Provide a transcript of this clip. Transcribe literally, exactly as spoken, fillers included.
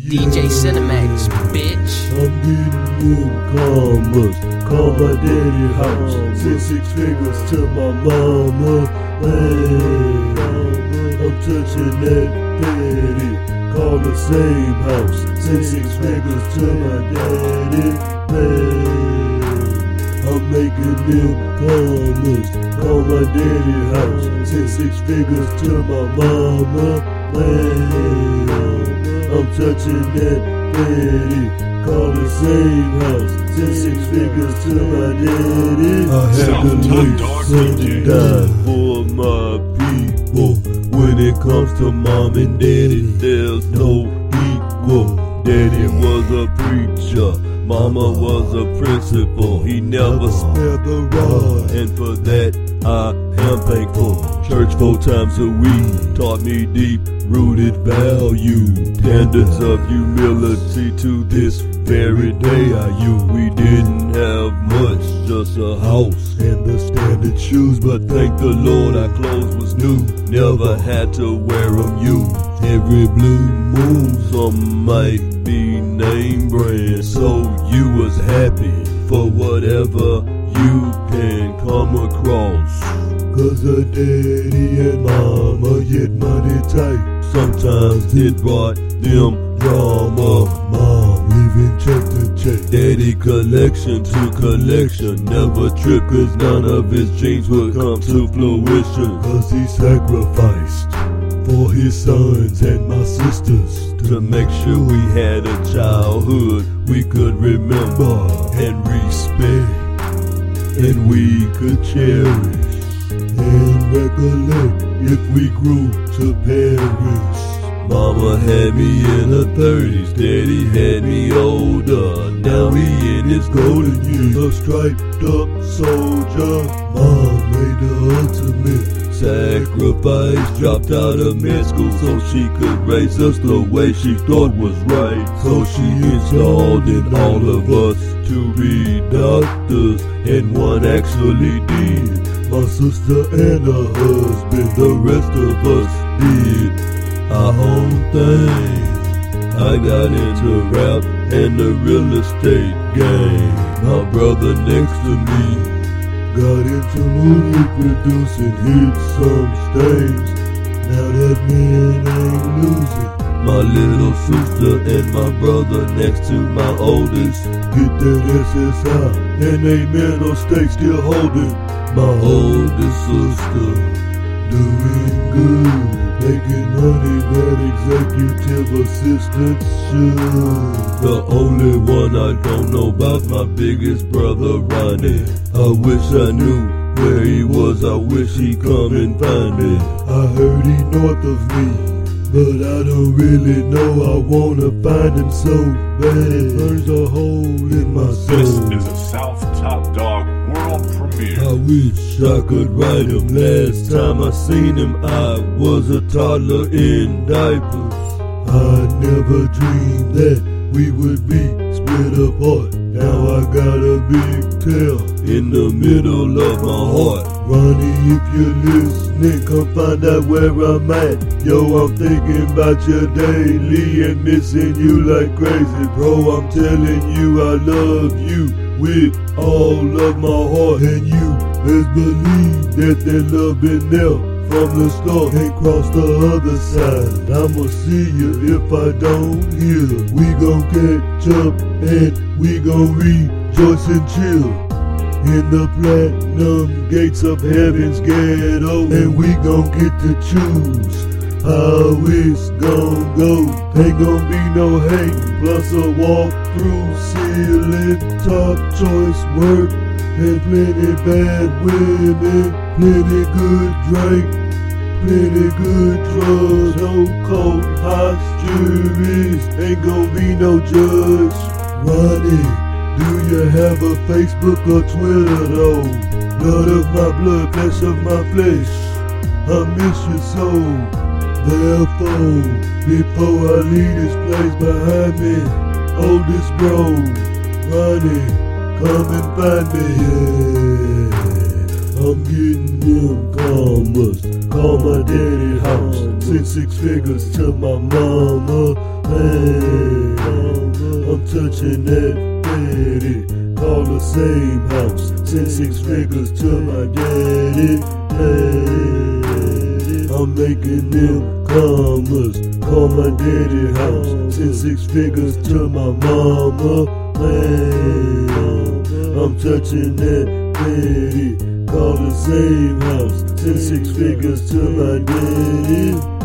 D J Cinemax, bitch. I'm getting in commas, call my daddy house, send six figures to my mama, man. I'm touching that petty, call the same house, send six figures to my daddy, man. I'm making them commas, call my daddy house, send six figures to my mama, man. I'm touching that petty, call the same house, send six figures to my daddy. I had to lay something down for my people. When it comes to mom and daddy, there's no equal. Daddy was a preacher, mama was a principal. He never spared the rod, and for that I am thankful. Church four times a week taught me deep-rooted value, standards of humility to this very day I use. We didn't have much, just a house and the standard shoes, but thank the Lord our clothes was new. Never had to wear them used. Every blue moon some might be name brand, so you was happy for whatever you can come across. Cause a daddy and mama get money tight, sometimes it brought them drama. Mom living check to check, daddy collection to collection, never trip cause none of his dreams would come to fruition. Cause he sacrificed for his sons and my sisters to make sure we had a childhood we could remember and respect, and we could cherish and recollect if we grew to perish. Mama had me in her thirties, daddy had me older. Now he in his golden years, a striped up soldier. Mom made the ultimate sacrifice, dropped out of med school so she could raise us the way she thought was right. So she installed in all of us to be doctors, and one actually did. My sister and her husband, the rest of us did our own thing. I got into rap and the real estate game. My brother next to me got into movie producing, hit some stage. Now that man ain't losing. My little sister and my brother next to my oldest get that S S I, and they man on stage still holding. My oldest sister doing good, making money that executive assistants should. The only one I don't know about my biggest brother Ronnie. I wish I knew where he was, I wish he'd come and find me. I heard he north of me, but I don't really know. I wanna find him so bad. Burns a hole in my soul. This is a South Top Dog world premiere. I wish I could write him. Last time I seen him, I was a toddler in diapers. I never dreamed that we would be split apart. Now I got a big tail in the middle of my heart. Ronnie, if you're listening, come find out where I'm at. Yo, I'm thinking about you daily and missing you like crazy. Bro, I'm telling you I love you with all of my heart. And you best believe that that love been there from the start, can't cross the other side. I'ma see you if I don't hear. We gon' catch up and we gon' rejoice and chill in the platinum gates of heaven's ghetto. And we gon' get to choose how it's gon' go. Ain't gon' be no hating, plus a walk through ceiling, top choice work, and plenty bad women, plenty good drink, plenty good drugs, no cold juries, ain't gon' be no judge. Ronnie, do you have a Facebook or Twitter though? Blood of my blood, flesh of my flesh, I miss you so. Therefore, before I leave this place behind me, oldest bro, Ronnie, come and find me, yeah. I'm getting them commas, call my daddy house, send six figures to my mama, man. touching that daddy. Call the same house, send six figures to my daddy. Daddy, I'm making them commas. Call my daddy house, send six figures to my mama. Man, I'm touching that daddy. Call the same house, send six figures to my daddy.